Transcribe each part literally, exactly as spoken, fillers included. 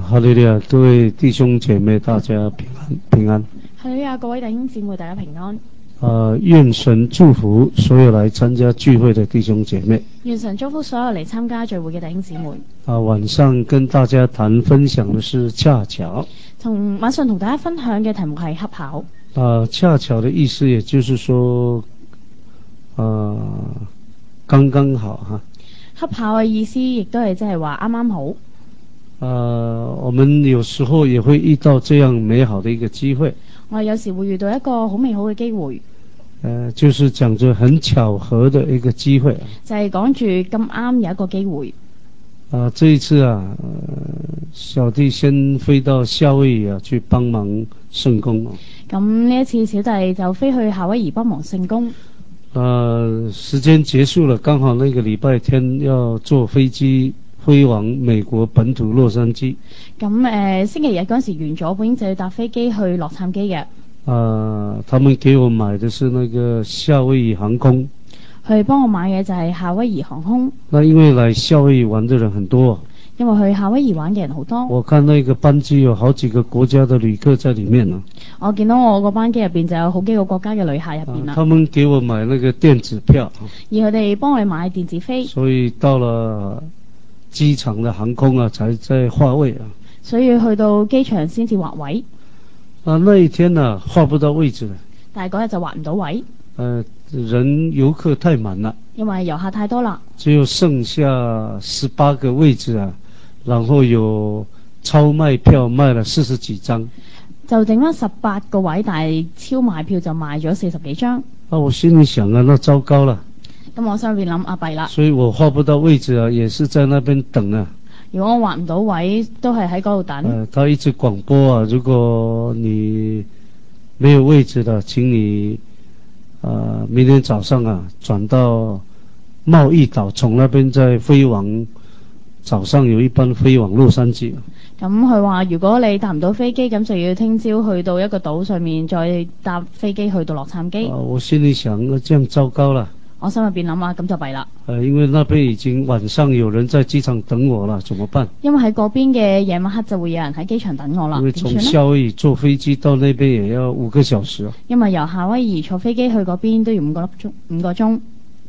哈利路亞，各位弟兄姐妹，大家平安平安。 哈利路亞，各位弟兄姊妹，大家平安。 呃，願神祝福所有來參加聚會的弟兄姐妹。 願神祝福所有嚟參加聚會嘅弟兄姊妹。 啊，晚上跟大家談分享的是恰巧。 同晚上同大家分享嘅題目係恰巧。 啊，恰巧的意思也就是說，啊，剛剛好哈。 恰巧嘅意思亦都係即係話啱啱好。 呃，我們有時候也會遇到這樣美好的一個機會。 我哋有時會遇到一個好美好嘅機會。 呃，就是講着很巧合的一個機會。 就係講住咁啱有一個機會。 啊，這一次啊，呃、小弟先飛到夏威夷啊，去幫忙聖工。 咁呢一次小弟就飛去夏威夷幫忙聖工。 呃，時間結束了，剛好那個禮拜天要坐飛機飛往美國本土洛杉磯。 咁誒、呃，星期日嗰時完咗，本應就要搭飛機去洛杉磯嘅。 啊，他們給我買的是那個夏威夷航空。 佢幫我買嘅就係夏威夷航空。 那因為來夏威夷玩的人很多。 因為去夏威夷玩嘅人好多。 我看那個班機有好幾個國家的旅客在裡面啊。 我見到我個班機入邊就有好幾個國家嘅旅客入邊啦。 他們給我買那個電子票。 而佢哋幫我買電子飛。 所以到了機場的航空啊，才在劃位啊。 所以去到機場先至劃位。 啊，那一天呢，劃不到位置了。 但係嗰日就劃唔到位。 呃，人遊客太滿了。 因為遊客太多啦。只有剩下十八個位置啊，然後有超賣票賣了四十幾張。 就剩翻十八個位，但係超賣票就賣咗四十幾張。 啊，我心裡想啊，那糟糕了。 咁我心入邊諗啊，弊啦。 所以我劃不到位置啊，也是在那邊等啊。 如果我劃唔到位，都係喺嗰度等。 呃，他一直廣播啊，如果你沒有位置的，請你呃明天早上啊轉到貿易島，從那邊再飛往，早上有一班飛往洛杉磯。 咁佢話如果你搭唔到飛機，咁就要聽朝去到一個島上面再搭飛機去到洛杉磯。 啊，我心裡想，那這樣糟糕了。 我心入邊諗啊，咁就弊啦。 呃，因為那邊已經晚上有人在機場等我了，怎麼辦？ 因為喺嗰邊嘅夜晚黑就會有人喺機場等我啦。 因為從夏威夷坐飛機到那邊也要五個小時。 因為由夏威夷坐飛機去嗰邊都要五個粒鐘，五個鐘。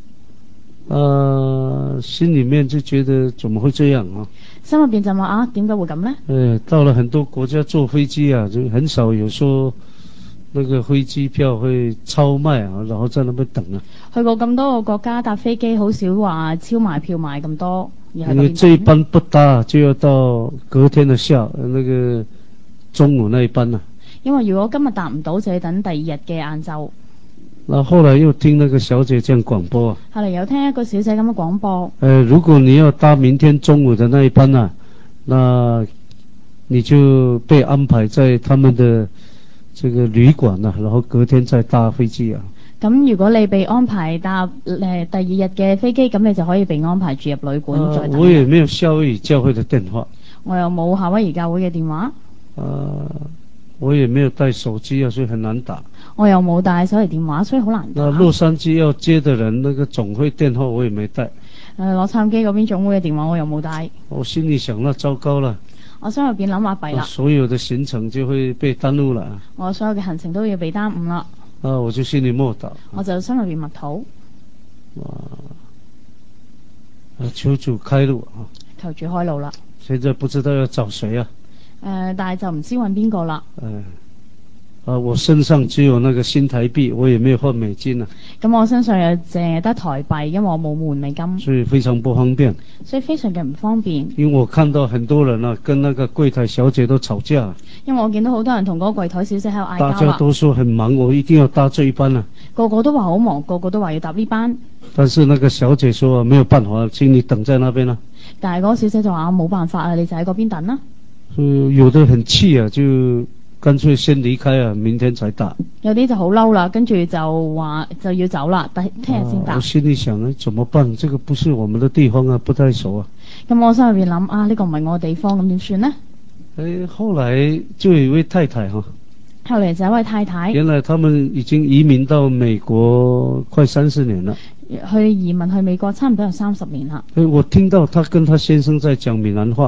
呃，心裡面就覺得怎麼會這樣啊？ 心入邊就話啊，點解會咁呢？ 呃，到了很多國家坐飛機啊，就很少有說那個飛機票會超賣啊，然後在那邊等啊。去過咁多個國家搭飛機，好少話超賣票賣咁多。 因為這一班不搭，就要到隔天的下那個中午那一班啊。 因為如果今日搭唔到，就要等第二日嘅晏晝。 那後來又聽那個小姐這樣廣播啊。 後來有聽一個小姐咁樣廣播。 呃，如果你要搭明天中午的那一班啊，那你就被安排在他們的這個旅館啊，然後隔天再搭飛機啊。 咁如果你被安排搭誒、呃、第二日嘅飛機，咁你就可以被安排住入旅館、呃、再等。 我也沒有夏威夷教會的電話。 我又冇夏威夷教會嘅電話。 呃，我也沒有帶手機啊，所以很難打。 我又冇帶手提電話，所以好難打。 那洛杉磯要接的人，那個總會電話我也沒帶。 誒，洛杉磯嗰邊總會嘅電話我又冇帶。 我心裡想，那糟糕了。 我心入邊諗話弊啦。 所有的行程就會被耽誤了。 我所有嘅行程都要被耽誤啦。 啊，我就心裡默禱。 我就心入邊默禱。 啊，求主開路啊！ 求主開路啦。 現在不知道要找誰啊？ 誒、呃，但係就唔知揾邊個啦。 嗯。啊，我身上只有那個新台幣，我也沒有換美金啊。 咁我身上又淨係得台幣，因為我冇換美金。 所以非常不方便。 所以非常嘅唔方便。 因為我看到很多人啊，跟那個櫃台小姐都吵架。 因為我見到好多人同嗰個櫃台小姐喺度嗌交啦。 大家都說很忙，我一定要搭這一班啊。 個個都話好忙，個個都話要搭呢班。 但是那個小姐說沒有辦法，請你等在那邊啦。 但係嗰個小姐就話冇辦法啊，你就喺嗰邊等啦。 所以有的很氣啊，就乾脆先離開啊，明天才搭。 有啲就好嬲啦，跟住就話就要走啦，但係聽日先搭。 我心裡想呢，怎麼辦？這個不是我們的地方啊，不太熟啊。 咁我心入邊諗啊，呢個唔係我地方，咁點算呢？ 誒，後來就有一位太太哈。 後嚟就一位太太。 原來他們已經移民到美國快三十年了。去移民去美國差唔多有三十年啦。 誒，我聽到他跟他先生在講閩南話。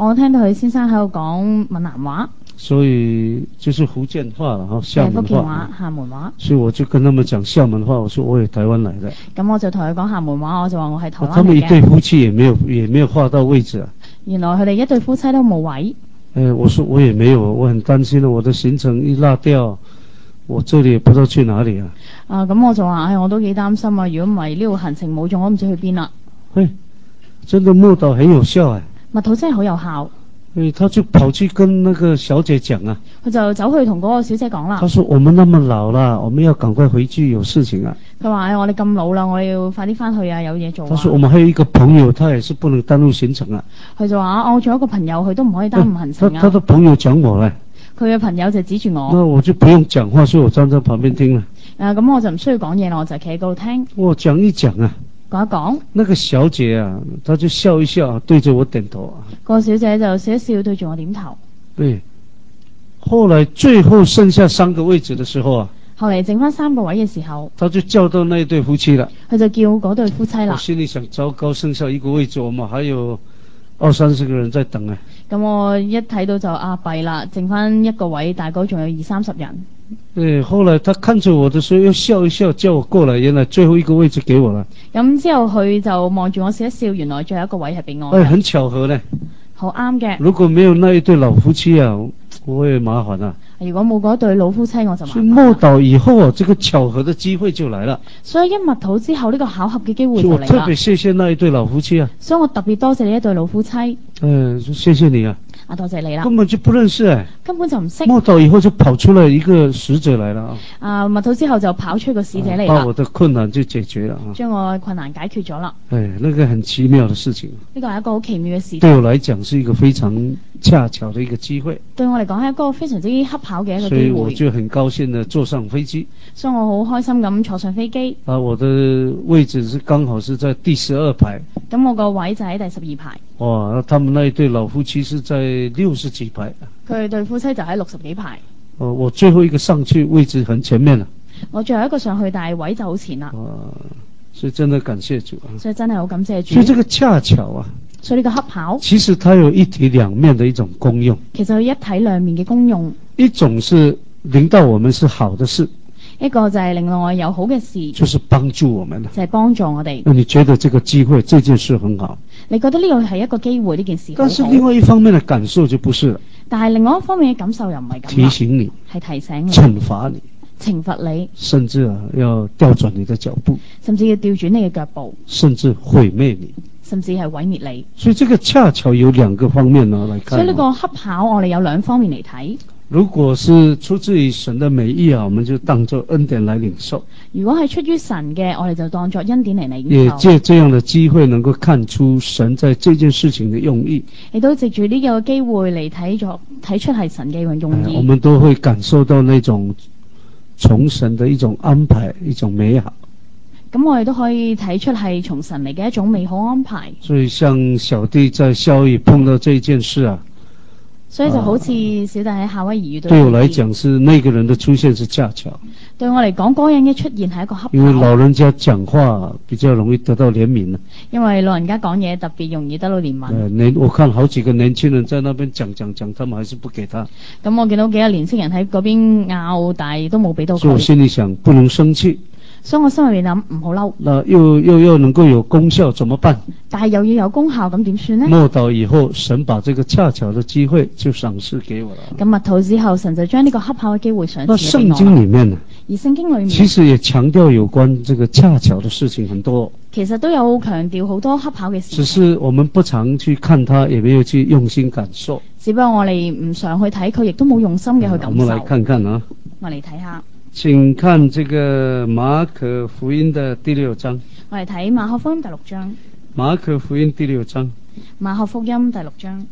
我聽到佢先生喺度講閩南話， 所以就是福建話啦，廈門福建話話、 廈門話。 所以我就跟他們講廈門話，我說我也台灣來的。 咁我就同佢講廈門話，我就話我係台灣嚟嘅。 他們一對夫妻也沒有也沒有劃到位置啊。 原來佢哋一對夫妻都冇位。 誒，我說我也沒有，我很擔心了，我的行程一落掉，我這裡也不知道去哪裡啊。 啊，咁我就話，唉，我都幾擔心啊，如果唔係呢個行程冇咗，我唔知去邊啦。 嘿，真的默禱很有效誒。 默禱真係好有效。 誒，他就跑去跟那個小姐講啊。 佢就走去同嗰個小姐講啦。 他說：我們那麼老啦，我們要趕快回去，有事情啊。 佢話：唉，我哋咁老啦，我哋要快啲翻去啊，有嘢做啊。 他說：我們還有一個朋友，他也是不能耽誤行程啊。 佢就話：我仲有一個朋友，佢都唔可以耽誤行程啊。 他他的朋友講我咧。 佢嘅朋友就指住我。 那我就不用講話，所以我站在旁邊聽啦。 誒，咁我就唔需要講嘢啦，我就企喺嗰度聽。 我講一講啊。 講一講。那個小姐啊，她就笑一笑，對着我點頭啊。 個小姐就笑一笑，對住我點頭。 對。後來最後剩下三個位置的時候啊。 後嚟剩翻三個位嘅時候。 他就叫到那一對夫妻啦。 佢就叫嗰對夫妻啦。 我心裡想：糟糕，剩下一個位置，我們還有二三十個人在等啊。 咁我一睇到就啊弊啦，剩翻一個位，大概仲有二三十人。 對，後來他看着我的時候又笑一笑，叫我過來，原來最後一個位置給我了。 咁之後佢就望住我笑一笑，原來最後一個位係俾我。 哎，很巧合呢。 好啱嘅。 如果沒有那一對老夫妻啊，我也麻煩啊。 如果冇嗰對老夫妻，我就麻煩。 所以默禱以後啊，這個巧合的機會就來了。 所以一默禱之後，呢個巧合嘅機會就嚟啦。 我特別謝謝那一對老夫妻啊。 所以我特別多謝呢一對老夫妻。 嗯，謝謝你啊。 啊，多謝你啦。 根本就不認識哎。 根本就唔識。 默禱以後就跑出來一個使者來了啊。 啊，默禱之後就跑出個使者嚟啦。 把我的困難就解決了啊。 將我嘅困難解決咗啦。 哎，那個很奇妙的事情。 呢個係一個好奇妙嘅事情。 對我來講是一個非常恰巧的一個機會。 對我嚟講係一個非常之恰巧嘅一個機會。 所以我就很高興地坐上飛機。 所以我好開心咁坐上飛機。 啊，我的位置是剛好是在第十二排。 咁我個位就喺第十二排。 哇，他們那一對老夫妻是在六十幾排。 佢對夫妻就喺六十幾排。 哦，我最後一個上去，位置很前面啦。 我最後一個上去，但係位就好前啦。 哇，所以真的感謝主啊！ 所以真係好感謝主。 所以這個恰巧啊。 所以呢個恰巧。 其實它有一體兩面的一種功用。 其實佢一體兩面嘅功用。 一種是領導我們是好的事。 一個就係令到我有好嘅事， 就是幫助我們， 就係幫助我哋。 那你覺得這個機會，這件事很好？ 你覺得呢個係一個機會，呢件事好好。 但是另外一方面的感受就不是了。 但係另外一方面嘅感受又唔係咁。 提醒你， 係提醒你， 懲罰你， 懲罰你， 甚至啊要調轉你的腳步， 甚至要調轉你嘅腳步， 甚至毀滅你， 甚至係毀滅你。 所以這個恰巧有兩個方面呢來看。 所以呢個恰巧我哋有兩方面嚟睇。 如果是出自於神的美意啊，我們就當作恩典來領受。 如果係出於神嘅，我哋就當作恩典嚟領受。 也借這樣的機會，能夠看出神在這件事情的用意。 亦都藉住呢個機會嚟睇咗，睇出係神嘅用意。 我們都會感受到那種從神的一種安排，一種美好。 咁我哋都可以睇出係從神嚟嘅一種美好安排。 所以像小弟在夏威夷碰到這件事啊。 所以就好似小弟喺夏威夷遇到。 對我來講，是那個人的出現是恰巧。 對我嚟講，嗰個人嘅出現係一個恰巧。 因為老人家講話比較容易得到憐憫。 因為老人家講嘢特別容易得到憐憫。誒， 年我看好幾個年輕人在那邊講講講，他們還是不給他。 咁我見到幾個年輕人喺嗰邊拗，但係都冇俾到佢。 所以我心裡想，不能生氣。 所以我心裏面諗唔好嬲。 那又又要能夠有功效，怎麼辦？ 但係又要有功效，咁點算呢？ 默禱以後，神把這個恰巧的機會就賞賜給我了。 咁默禱之後，神就將呢個恰巧嘅機會賞賜俾我。 那聖經裡面呢？ 而聖經裡面其實也強調有關這個恰巧的事情很多。 其實都有強調好多恰巧嘅事情。 只是我們不常去看它，也沒有去用心感受。 只不過我哋唔常去睇佢，亦都冇用心嘅去感受。 我們來看看啊。 我嚟睇下。 請看這個馬可福音的第六章。 我嚟睇馬可福音第六章。 馬可福音第六章。 馬可福音第六章。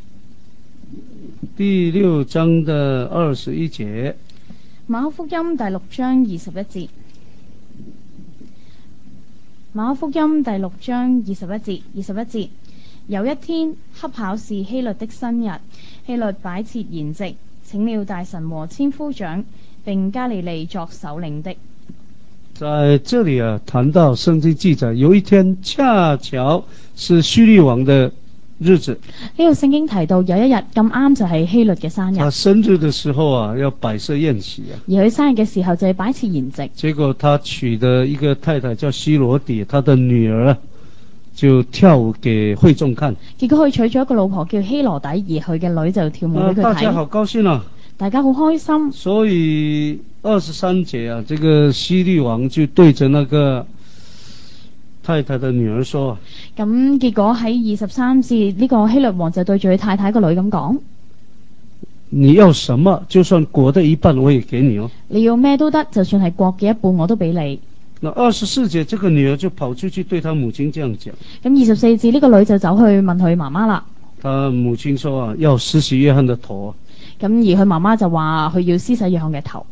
第六章的二十一節。 馬可福音第六章二十一節。馬可福音第六章二十一節，二十一節。有一天，恰巧是希律的生日，希律擺設筵席，請了大臣和千夫長，並加利利作首領的。 在這裡啊，談到聖經記載，有一天恰巧是希律王的日子。 呢個聖經提到有一日咁啱就係希律嘅生日， 他生日的時候啊，要擺設宴席啊。 而佢生日嘅時候就係擺設筵席。 結果他娶的一個太太叫希羅底，他的女兒就跳舞給會眾看。 結果佢娶咗一個老婆叫希羅底，而佢嘅女就跳舞俾佢睇。 大家好高興啊！ 大家好開心。 所以二十三節啊，這個希律王就對着那個太太的女兒說啊。 咁結果喺二十三節呢個希律王就對住佢太太個女咁講： 你要什麼，就算國的一半我也給你哦。 你要咩都得，就算係國嘅一半我都俾你。 那二十四節，這個女兒就跑出去對她母親這樣講。 咁二十四節呢個女就走去問佢媽媽啦。 她母親說啊，要施洗約翰的頭。 咁而佢媽媽就話佢要施洗約翰嘅頭。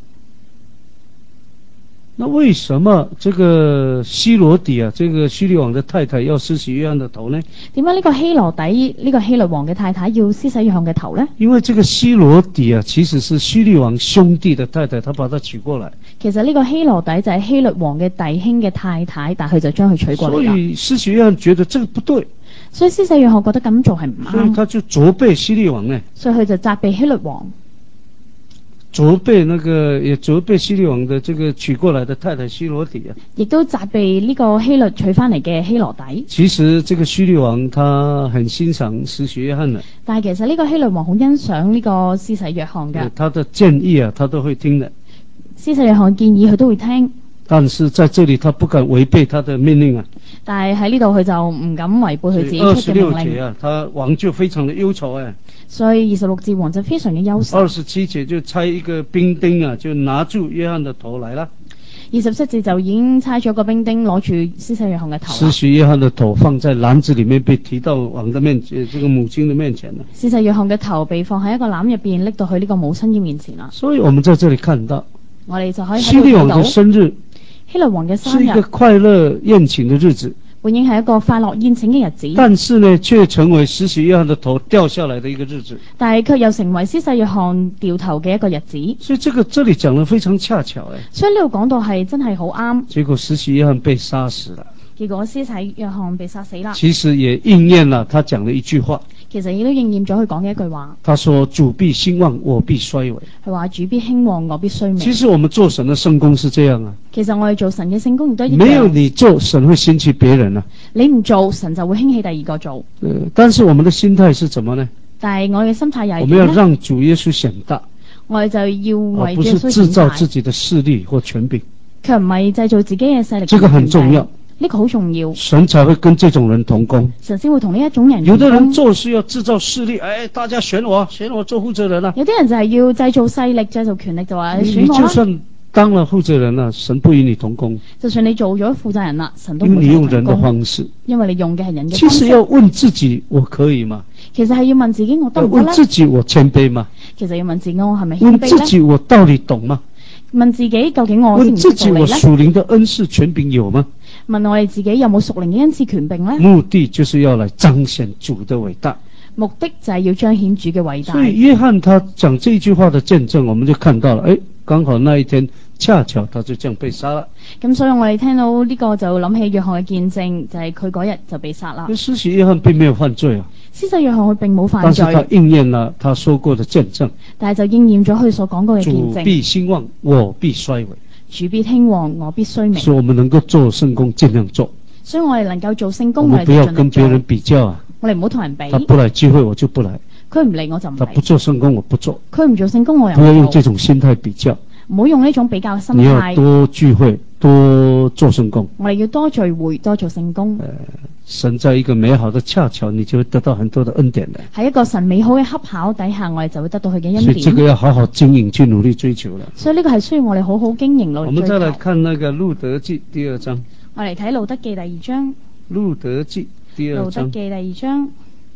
那為什麼這個希羅底啊，這個希律王的太太要施洗約翰的頭呢？ 點解呢個希羅底呢個希律王嘅太太要施洗約翰嘅頭呢？ 因為這個希羅底啊，其實是希律王兄弟的太太，他把她娶過來。 其實呢個希羅底就係希律王嘅弟兄嘅太太，但佢就將佢娶過嚟啦。 所以施洗約翰覺得這個不對， 所以施洗約翰覺得咁做係唔啱， 所以他就責備希律王呢。 所以佢就責備希律王。 責備那個也責備希律王的這個娶過來的太太希羅底啊， 亦都責備呢個希律娶翻嚟嘅希羅底。 其實這個希律王他很欣賞施洗約翰的， 但係其實呢個希律王好欣賞呢個施洗約翰嘅， 他的建議啊，他都會聽的。 施洗約翰建議佢都會聽， 但是在這裡他不敢違背他的命令啊。 但係喺呢度佢就唔敢違背佢自己出嘅命令。 二十六節啊，他王就非常的憂愁誒。 所以二十六節王就非常嘅憂愁。 二十七節就差一個兵丁啊，就拿住約翰的頭來了。 二十七節就已經差咗個兵丁攞住施洗約翰嘅頭。 施洗約翰的頭放在籃子裡面，被提到王的面前，這個母親的面前了。 施洗約翰嘅頭被放喺一個籃入邊，拎到去呢個母親嘅面前啦。 所以我們在這裡看到， 我哋就可以希律王的生日， 希律王嘅生日是一個快樂宴請的日子。 本應係一個快樂宴請嘅日子， 但是呢，卻成為施洗約翰的頭掉下來的一個日子。 但係卻又成為施洗約翰掉頭嘅一個日子。 所以這個這裡講得非常恰巧誒。 所以呢度講到係真係好啱。 結果施洗約翰被殺死了。 結果施洗約翰被殺死啦。 其實也應驗了他講的一句話。 其實亦都應驗咗佢講嘅一句話。 他說：主必興旺，我必衰微。 佢話主必興旺，我必衰微。 其實我們做神的聖工是這樣啊。 其實我哋做神嘅聖工亦都一樣。 沒有你做，神會興起別人啊。 你唔做，神就會興起第二個做。 呃，但是我們的心態是怎麼呢？ 但係我嘅心態又係點呢？ 我們要讓主耶穌顯大。 我哋就要為而不是製造自己的勢力或權柄。 卻唔係製造自己嘅勢力。 這個很重要。 呢個好重要， 神才會跟這種人同工。 神先會同呢一種人同工。 有的人做事要製造勢力，哎，大家選我，選我做負責人啦。 有啲人就係要製造勢力、製造權力，就話選我啦。 你就算當了負責人啦，神不與你同工。 就算你做咗負責人啦，神都唔會同工。 因為你用人的方式， 因為你用嘅係人嘅方式。 其實要問自己，我可以嗎？ 其實係要問自己，我得唔得咧？ 問自己，我謙卑嗎？ 其實要問自己，我係咪謙卑咧？ 問自己，我到底懂嗎？ 問自己，究竟我知唔知道你咧？ 問自己，我屬靈的恩賜權柄有嗎？ 問我哋自己有冇屬靈嘅恩賜權柄咧？ 目的就是要來彰顯主的偉大。 目的就係要彰顯主嘅偉大。 所以約翰他講這句話的見證，我們就看到了，誒，剛好那一天恰巧他就這樣被殺了。 咁所以我哋聽到呢個就諗起約翰嘅見證，就係佢嗰日就被殺啦。 施洗約翰並沒有犯罪啊。 施洗約翰佢並冇犯罪。 但是他應驗了他說過的見證。 但係就應驗咗佢所講過嘅見證。 主必興旺，我必衰微。 主必興旺，我必衰微。 所以我們能夠做聖工，盡量做。 所以我哋能夠做聖工， 我們不要跟別人比較啊。 我哋唔好同人比。 他不來聚會，我就不來。 佢唔嚟我就唔嚟。 他不做聖工，我不做。 佢唔做聖工，我又唔做。 不要用這種心態比較。 唔好用呢種比較嘅心態。 你要多聚會，多做聖工。 我哋要多聚會，多做聖工。 呃，神在一個美好的恰巧，你就會得到很多的恩典的。 喺一個神美好嘅恰巧底下，我哋就會得到佢嘅恩典。 所以這個要好好經營，去努力追求了。 所以呢個係需要我哋好好經營，努力追求。 我們再來看那個路德記第二章。 我嚟睇路德記第二章。 路德記第二章。 路德記第二章。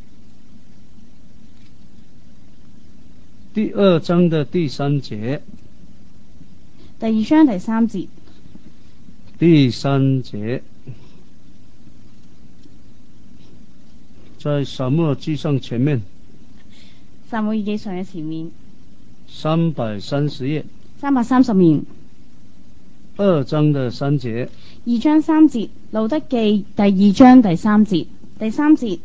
第二章的第三節。 第二章第三節。 第三節，在撒母耳記上前面。 撒母耳記上嘅前面。 三百三十頁。 三百三十面。 二章的三節。 二章三節，路德記第二章第三節。第三節，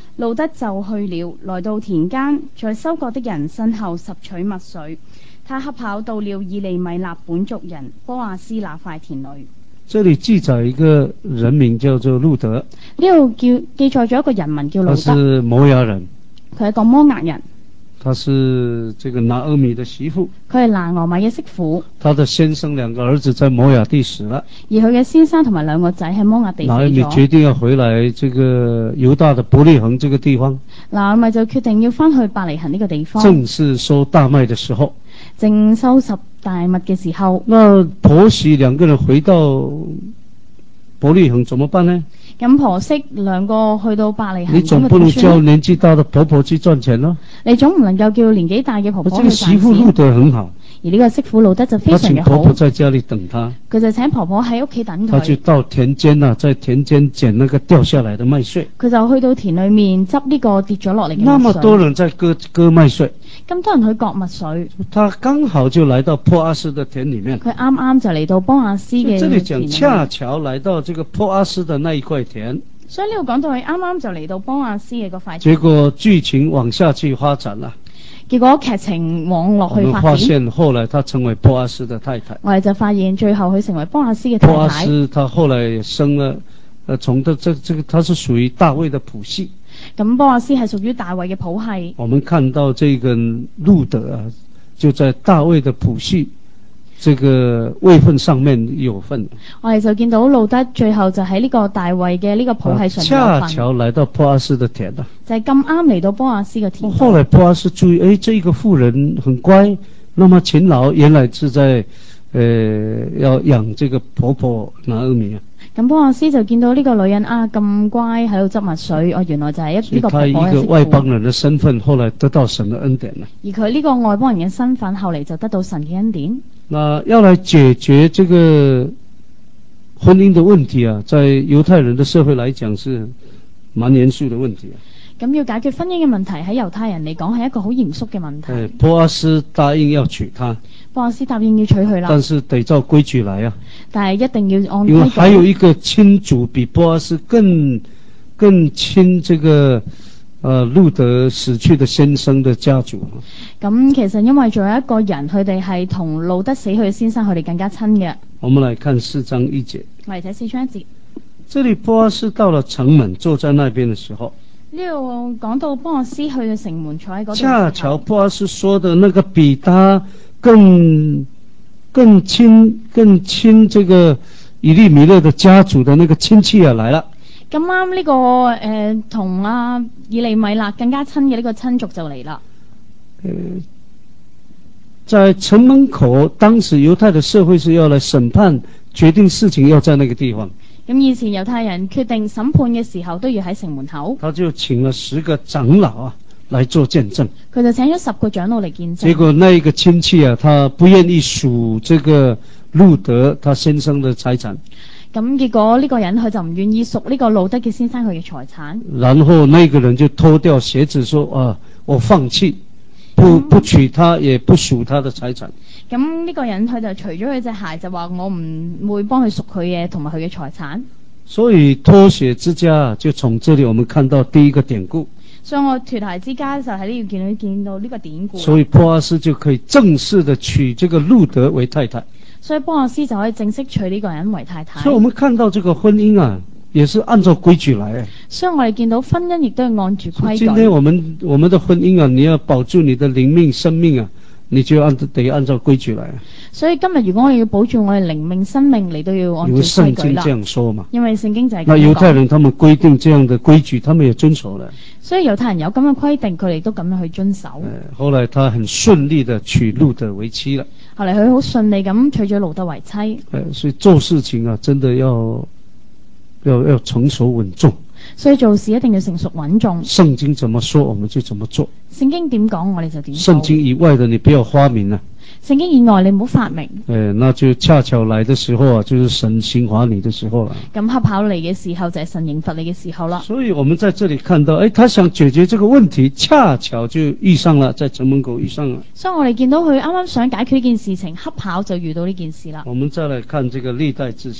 路得就去了，來到田間，在收割的人身後拾取麥穗。他恰巧到了以利米勒本族人波亞斯那塊田裏。 這裏記載一個人名叫做路得， 呢度叫記載咗一個人民叫路得， 他是摩亞人， 佢係一個摩押人， 他是這個拿俄米的媳婦， 佢係拿俄米嘅媳婦， 他的先生兩個兒子在摩亞地死了， 而佢嘅先生同埋兩個仔喺摩押地死咗。 拿俄米決定要回來這個猶大的伯利恆這個地方， 拿俄米就決定要翻去伯利恆呢個地方， 正是收大麥的時候， 正收拾大麥嘅時候。 那婆媳兩個人回到伯利恆怎麼辦呢？ 咁婆媳兩個去到伯利恆， 你總不能叫年紀大的婆婆去賺錢咯？ 你總唔能夠叫年紀大嘅婆婆去賺錢。 這個媳婦路得很好， 而呢個媳婦路得就非常嘅好。 她請婆婆在家裏等她， 佢就請婆婆喺屋企等佢。 她就到田間啊，在田間撿那個掉下來的麥穗。 佢就去到田裏面執呢個跌咗落嚟嘅麥穗。 那麼多人在割割麥穗， 咁多人去割麥穗， 他剛好就來到波阿斯的田裏面。 佢啱啱就嚟到波亞斯嘅田裏面。 這裏講恰巧來到這個波阿斯的那一塊田。 所以呢度講到佢啱啱就嚟到波亞斯嘅嗰塊田。 結果劇情往下去發展啦。 結果劇情往落去發展。 我們發現後來他成為波阿斯的太太。 我哋就發現最後佢成為波亞斯嘅太太。 波阿斯他後來也生了，呃，從的這這個他是屬於大衛的譜系。 咁波亞斯係屬於大衛嘅譜系。 我們看到這個路得啊，就在大衛的譜系這個位份上面有份。 我哋就見到路得最後就喺呢個大衛嘅呢個譜系上面有份。 恰巧來到波阿斯的田啊， 就係咁啱嚟到波亞斯嘅田。 後來波阿斯注意，誒，這個婦人很乖，那麼勤勞，原來是在，呃，要養這個婆婆拿俄米啊。 咁波亞斯就見到呢個女人啊咁乖喺度執麥穗，哦，原來就係一呢個婆婆嘅媳婦。 他一個外邦人的身份，後來得到神的恩典了。 而佢呢個外邦人嘅身份，後嚟就得到神嘅恩典。 那要來解決這個婚姻的問題啊，在猶太人的社會來講是蠻嚴肅的問題啊。 咁要解決婚姻嘅問題，喺猶太人嚟講係一個好嚴肅嘅問題。 波阿斯答應要娶她， 波阿斯答應要娶佢啦， 但是得照規矩來啊。 但係一定要按規矩。 因為還有一個親族比波阿斯更更親這個呃路得死去的先生的家族。 咁其實因為仲有一個人，佢哋係同路得死去嘅先生，佢哋更加親嘅。 我們來看四章一節。 我哋睇四章一節。 這裏波阿斯到了城門，坐在那邊的時候。 呢度講到波阿斯去到城門坐喺嗰度。 恰巧波阿斯說的那個比他更更親更親這個以利米勒的家族的那個親戚啊來了。 咁啱呢個誒同阿以利米勒更加親嘅呢個親族就嚟啦。 呃，在城門口，當時猶太的社會是要來審判，決定事情要在那個地方。 咁以前猶太人決定審判嘅時候都要喺城門口。 他就請了十個長老啊來做見證。 佢就請咗十個長老嚟見證。 結果那一個親戚啊，他不願意數這個路得他先生的財產。 咁結果呢個人佢就唔願意贖呢個路得嘅先生佢嘅財產。 然後那個人就脫掉鞋子說啊，我放棄，不不娶他，也不數他的財產。 咁呢個人佢就除咗佢隻鞋，就話我唔會幫佢贖佢嘅同埋佢嘅財產。 所以脫鞋之家就從這裏我們看到第一個典故。 所以我脫鞋之家就喺呢度見到見到呢個典故。 所以波阿斯就可以正式的娶這個路得為太太。 所以波阿斯就可以正式娶呢個人為太太。 所以我們看到這個婚姻啊，也是按照規矩來。 所以我哋見到婚姻亦都係按住規矩。 今天我們我們的婚姻啊，你要保住你的靈命生命啊，你就按得按照規矩來。 所以今日如果我哋要保住我哋靈命生命，你都要按照規矩啦。因為聖經這樣說嘛。因為聖經就係咁講。 那猶太人他們規定這樣的規矩，他們也遵守了。 所以猶太人有咁嘅規定，佢哋都咁樣去遵守。 呃，後來他很順利的娶路得為妻了。 後來佢好順利咁娶咗路得為妻。 呃，所以做事情啊，真的要要要成熟穩重。 所以做事一定要成熟穩重。 聖經怎麼說，我們就怎麼做。 聖經點講，我哋就點做。 聖經以外的你不要發明啊。 聖經以外你唔好發明。 誒，那就恰巧來的時候啊，就是神刑罰你的時候啦。 咁恰巧嚟嘅時候就係神刑罰你嘅時候啦。 所以我們在這裏看到，誒，他想解決這個問題，恰巧就遇上了，在城門口遇上了。 所以我哋見到佢啱啱想解決呢件事情，恰巧就遇到呢件事啦。 我們再來看這個歷代志下。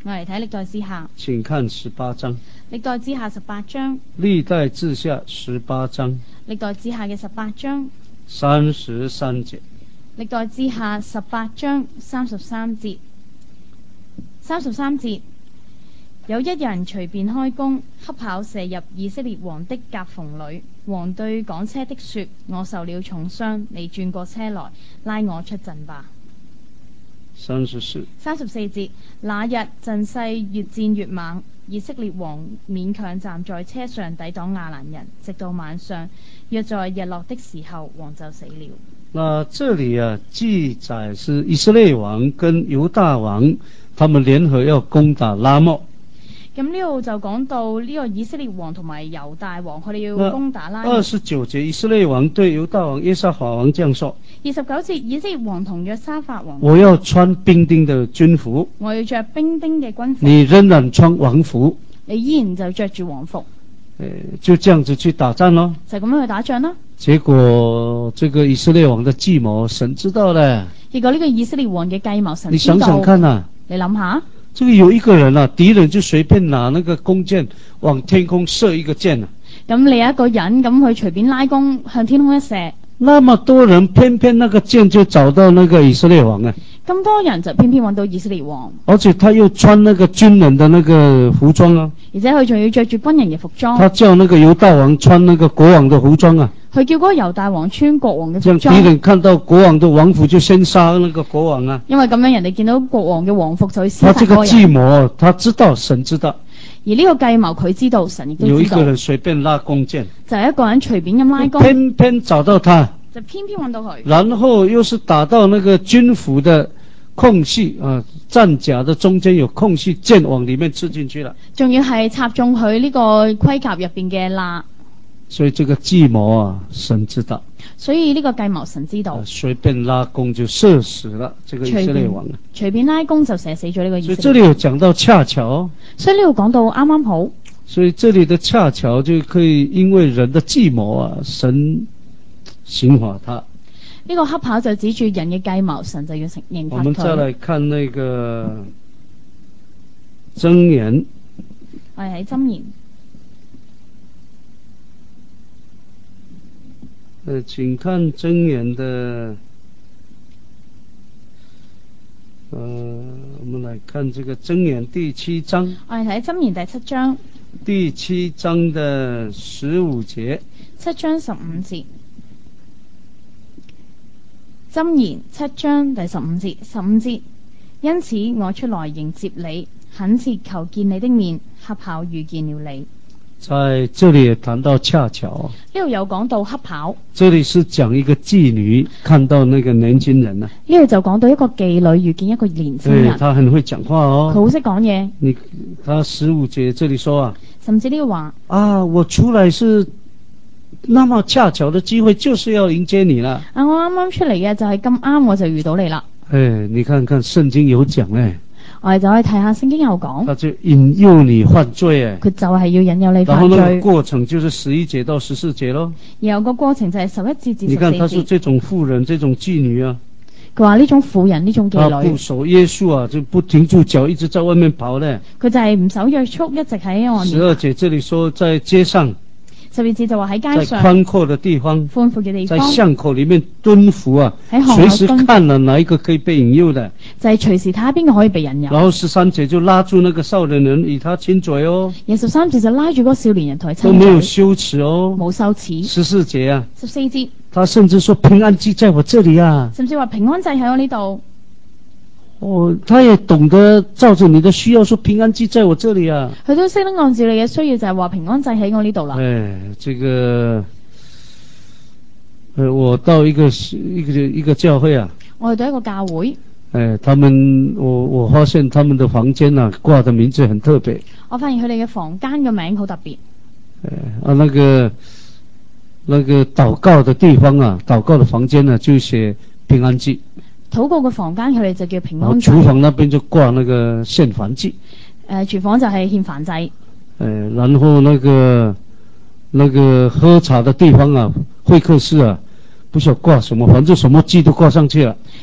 我嚟睇歷代志下， 請看十八章。 歷代志下十八章， 歷代志下十八章歷代志下嘅十八章， 三十三節。 歷代志下十八章三十三節，三十三節，有一人隨便開弓，恰巧射入以色列王的甲縫裏。王對趕車的說：我受了重傷，你轉過車來，拉我出陣吧。 三十四。 三十四節，那日陣勢越戰越猛，以色列王勉強站在車上抵擋亞蘭人，直到晚上，約在日落的時候，王就死了。 那這裏啊，記載是以色列王跟猶大王，他們聯合要攻打拉末。 咁呢度就講到呢個以色列王同埋猶大王，佢哋要攻打拉末。 二十九節，以色列王對猶大王約沙法王這樣說： 二十九節，以色列王同約沙法王， 我要穿兵丁的軍服， 我要着兵丁嘅軍服， 你仍然穿王服， 你依然就着住王服， 誒，就這樣子去打仗咯。 就咁樣去打仗啦。 結果這個以色列王的計謀，神知道咧。 結果呢個以色列王嘅計謀，神知道。 你想想看啊， 你諗下。 這個有一個人啊，敵人就隨便拿那個弓箭往天空射一個箭啊。 咁你有一個人咁佢隨便拉弓向天空一射， 那麼多人偏偏那個箭就找到那個以色列王啊。 咁多人就偏偏揾到以色列王， 而且他又穿那個軍人的那個服裝啊。 而且佢仲要着住軍人嘅服裝。 他叫那個猶大王穿那個國王的服裝啊。 佢叫嗰個猶大王穿國王嘅服裝。 這樣敵人看到國王的王服就先殺那個國王啊。 因為咁樣人哋見到國王嘅王服就會殺嗰個人。 他這個計謀，他知道，神知道。 而呢個計謀佢知道，神亦都知道。 有一個人隨便拉弓箭， 就係一個人隨便咁拉弓， 偏偏找到他， 就偏偏揾到佢。 然後又是打到那個軍服的空隙啊，戰甲的中間有空隙，箭往裏面刺進去了。 仲要係插中佢呢個盔甲入邊嘅罅。 所以這個計謀啊，神知道。 所以呢個計謀神知道。 啊、隨便拉弓就射死了這個以色列王啊。 隨便拉弓就射死咗呢個以色列王。 所以這裏有講到恰巧。 所以呢度講到啱啱好。 所以這裏的恰巧就可以因為人的計謀啊，神刑罰他。 呢個恰巧就指住人嘅計謀，神就要承認。 我們再來看那個箴言。 我哋喺箴言。 呃，請看箴言的，呃，我們來看這個箴言第七章。 我哋睇箴言第七章。 第七章的十五節。 七章十五節。箴言七章第十五節，十五節，因此我出來迎接你，懇切求見你的面，恰巧遇見了你。 在這裏也談到恰巧， 呢度有講到恰巧。這裏是講一個妓女看到那個年輕人啊。 呢度就講到一個妓女遇見一個年輕人。 對，他很會講話哦。 佢好識講嘢。 你，他十五節這裏說啊。 甚至呢個話啊，我出來是那麼恰巧的機會，就是要迎接你啦。 啊，我啱啱出嚟嘅就係咁啱，我就遇到你啦。 誒，你看看聖經有講誒。 我哋就可以睇下聖經有講， 他就引誘你犯罪誒， 佢就係要引誘你犯罪。 然後那個過程就是十一節到十四節咯。 然後個過程就係十一節至十四節。 你看他是這種婦人，這種妓女啊。 佢話呢種婦人，呢種妓女。他不守約束啊，就不停住腳，一直在外面跑咧。 佢就係唔守約束，一直喺外面。 十二節這裏說在街上。 十二節就話喺街上， 在寬闊的地方， 寬闊嘅地方， 在巷口裏面蹲伏啊，隨時看了哪一個可以被引誘的， 就係隨時睇下邊個可以被引誘。 然後十三節就拉住那個少年人與他親嘴哦。 然後十三節就拉住嗰個少年人同佢親嘴， 都沒有羞恥哦， 冇羞恥。 十四節啊， 十四節， 他甚至說平安祭在我這裏啊， 甚至話平安祭喺我呢度。 哦，他也懂得照着你的需要說平安祭在我這裏啊。 佢都識得按照你嘅需要，就係話平安祭喺我呢度啦。 哎，這個，呃，我到一個一個一個教會啊。我去到一個教會。哎，他們我我發現他們的房間啊掛的名字很特別。我發現佢哋嘅房間嘅名好特別。哎，啊那個那個禱告的地方啊，禱告的房間啊就寫平安祭。禱告嘅房間佢哋就叫平安祭。廚房那邊就掛那個獻燔祭。誒，廚房就係獻燔祭。誒，然後那個那個喝茶的地方啊，會客室啊，不曉得掛什麼，反正什麼祭都掛上去了。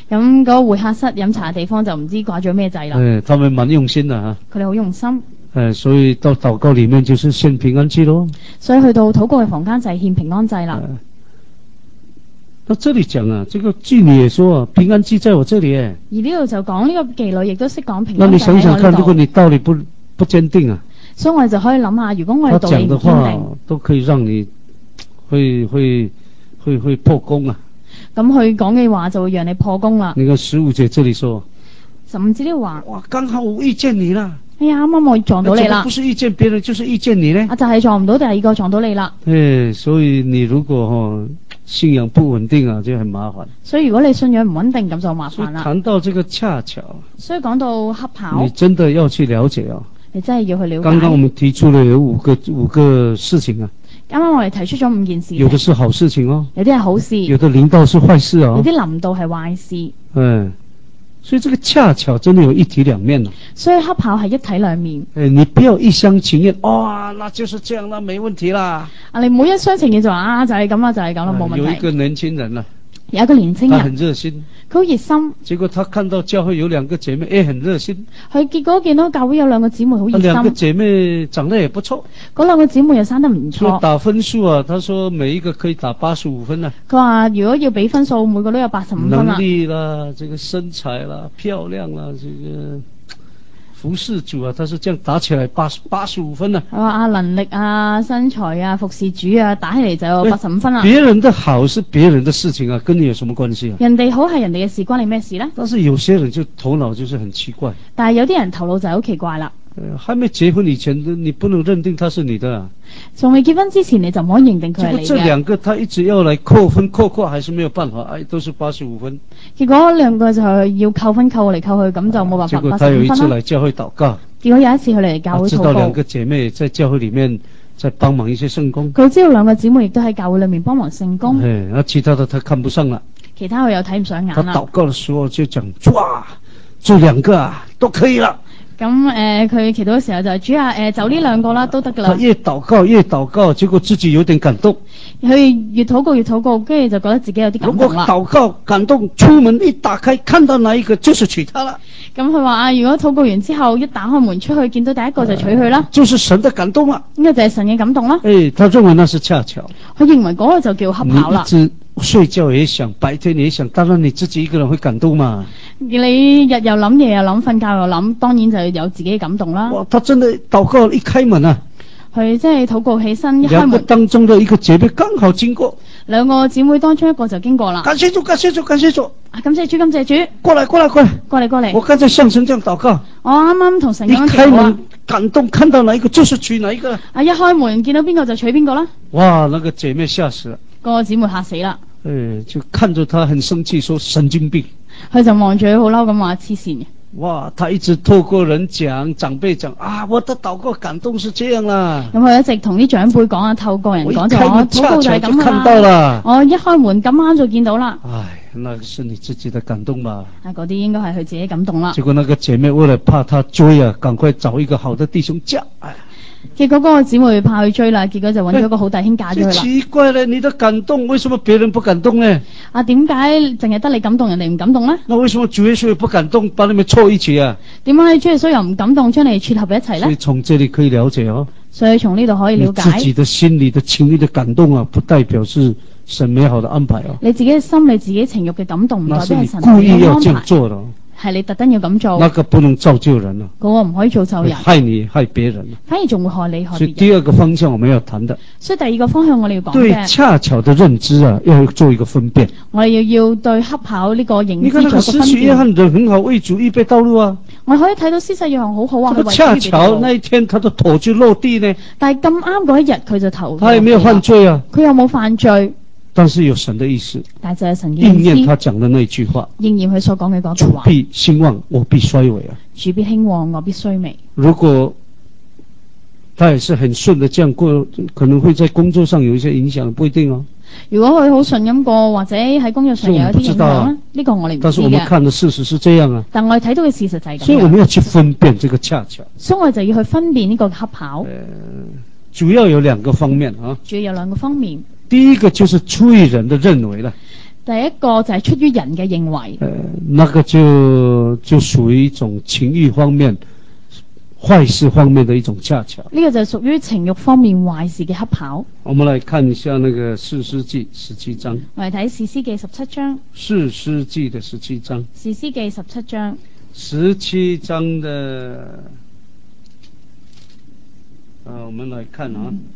咁嗰個會客室飲茶嘅地方就唔知掛咗咩掣啦。 哎，他們蠻用心的啊。 佢哋好用心。 哎，所以到禱告裡面就是獻平安祭咯。 所以去到禱告嘅房間就係獻平安祭啦。 哎，那這裡講啊，這個妓女也說啊，平安祭在我這裡哎。 而呢度就講呢個妓女亦都識講平那你安祭喺我想想看， 呢度。 如果你道理不不堅定啊， 所以我哋就可以諗下，如果我他哋道理唔講的話堅定， 都可以讓你會會會會破功啊。 咁佢講嘅話就會讓你破功啦。 你看十五節這裡說， 十五節呢話， 哇，剛好我遇見你啦。 哎呀，啱啱我撞到你啦。 不是遇見別人，就是遇見你呢。 啊，就係撞唔到第二個撞到你啦。 哎，所以你如果哦信仰不穩定啊，就很麻煩。 所以如果你信仰唔穩定，咁就麻煩啦。 談到這個恰巧， 所以講到黑跑， 你真的要去了解啊。 你真係要去了解。 剛剛我們提出了有五個五個事情啊。 啱啱我哋提出咗五件事。 有的是好事情哦， 有啲係好事， 有的臨到是壞事啊。 有啲臨到係壞事。 嗯。所以這個恰巧真的有一體兩面啊。 所以黑跑係一體兩面。 誒，你不要一廂情願，哇、哦，那就是這樣啦，沒問題啦。 啊，你唔好一廂情願就話啊，就係咁啦，就係咁啦，冇問題。 有一個年輕人啊， 有一個年輕人， 他很熱心， 佢好熱心。 結果他看到教會有兩個姐妹，也很熱心。 佢結果見到教會有兩個姊妹好熱心。 兩個姐妹長得也不錯。 嗰兩個姊妹又生得唔錯。 打分數啊，他說每一個可以打八十五分啊。 佢話如果要俾分數，每個都有八十五分啦。 能力啦，這個身材啦，漂亮啦，這個服侍主啊，他是這樣打起來八十八十五分啊。 佢話啊，能力啊，身材啊，服侍主啊，打起嚟就有八十五分啦。 別人的好是別人的事情啊，跟你有什麼關係啊？ 人哋好係人哋嘅事，關你咩事呢？ 但是有些人就頭腦就是很奇怪。 但係有啲人頭腦就係好奇怪啦。 呃，還沒結婚以前，你不能認定他是你的啊。 仲未結婚之前，你就唔可以認定佢係你嘅。 結果這兩個，他一直要來扣分扣扣，還是沒有辦法，哎，都是八十五分。 結果兩個就係要扣分扣嚟扣去，咁就冇辦法。 結果他有一次來教會禱告。 結果有一次佢嚟教會禱告。 知道兩個姐妹在教會裏面在幫忙一些聖工。 佢知道兩個姊妹亦都喺教會裏面幫忙聖工。 哎，那其他的他看不上了。 其他佢又睇唔上眼啦。 他禱告的時候就講：哇，這兩個啊都可以了。 咁誒，佢祈禱嘅時候就係主啊，誒、呃、就呢兩個啦，都得噶啦。 他越禱告越禱告，結果自己有點感動。 佢越禱告越禱告，跟住就覺得自己有啲感動啦。 如果禱告感動，出門一打開，看到哪一個就是娶她啦。 咁佢話啊，如果禱告完之後一打開門出去，見到第一個就娶佢啦、呃。 就是神的感動啦。 應該就係神嘅感動啦。 誒，他認為那是恰巧。 佢認為嗰個就叫恰巧啦。 你一直睡覺也想，白天也想，當然你自己一個人會感動嘛。 你日又諗，夜又諗，瞓覺又諗，當然就有自己嘅感動啦。 哇，他真的禱告一開門啊， 佢即係禱告起身一開門， 兩個當中的一個姐妹剛好經過， 兩個姊妹當中一個就經過啦。 感謝主，感謝主，感謝主。 啊，感謝主，感謝主。 過來，過來，過來， 過嚟，過嚟。 我剛才向神這樣禱告。 我啱啱同神咁樣祈禱。 一開門感動，看到哪一個就是娶哪一個。 啊，一開門見到邊個就娶邊個啦。 哇，那個姐妹嚇死了。 個姊妹嚇死啦。 誒，就看着他很生氣，說神經病。 佢就望住佢好嬲咁話黐線嘅。 哇，他一直透過人講，長輩講啊，我的禱告感動是這樣啦。 咁佢一直同啲長輩講啊，透過人講就我禱告就係咁看到啦。 我一開門咁啱就見到啦。 唉，那是你自己的感動吧？ 啊，嗰啲應該係佢自己感動啦。 結果那個姐妹為了怕他追啊，趕快找一個好的弟兄嫁。唉。 結果嗰個姊妹怕佢追啦，結果就揾咗個好弟兄嫁咗佢啦。 奇怪咧，你的感動為什麼別人不感動呢？ 啊，點解淨係得你感動，人哋唔感動呢？ 那為什麼主耶穌也不感動，把你們湊一起啊？ 點解主耶穌又唔感動，將你哋撮合一齊呢？ 所以從這裡可以了解哦。 所以從呢度可以了解。 你自己的心裡的情緒的感動啊，不代表是神美好的安排哦。 你自己嘅心，你自己情慾嘅感動，唔代表係神故意嘅安排。 要這樣做的。 係你特登要咁做， 那個不能造就人啊， 嗰個唔可以造就人， 害你害別人， 反而仲會害你害別人。 所以第二個方向我們要談的， 所以第二個方向我哋要講嘅， 對恰巧的認知啊，要做一個分辨。 我哋要要對恰巧呢個認知做一個分辨。你看那個施洗約翰人很好，為主預備道路啊。我可以睇到施洗約翰好好啊， 這個恰巧那一天他的頭就落地呢， 但係咁啱嗰一日佢就頭， 他也沒有犯罪啊， 佢又冇犯罪。但是有神的意思，但就係神嘅意思，應驗他講的那句話，應驗佢所講嘅嗰句話。主必興旺，我必衰微啊！主必興旺，我必衰微。如果他也是很順的這樣過，可能會在工作上有一些影響，不一定哦。如果佢好順咁過，或者喺工作上有一啲影響咧，呢個我哋唔知嘅。但是我們看的事實是這樣啊。但我哋睇到嘅事實就係咁樣。所以我們要去分辨這個恰巧。所以我哋就要去分辨呢個恰巧。呃，主要有兩個方面啊。主要有兩個方面。第一個就是出於人的認為了， 第一個就係出於人嘅認為， 呃，那個就就屬於一種情欲方面、壞事方面的一種恰巧。 呢個就屬於情慾方面壞事嘅恰巧。 我們來看一下那個士師記十七章。 我哋睇士師記十七章。 士師記的十七章。 士師記十七章。 十七章的，啊，我們來看啊。嗯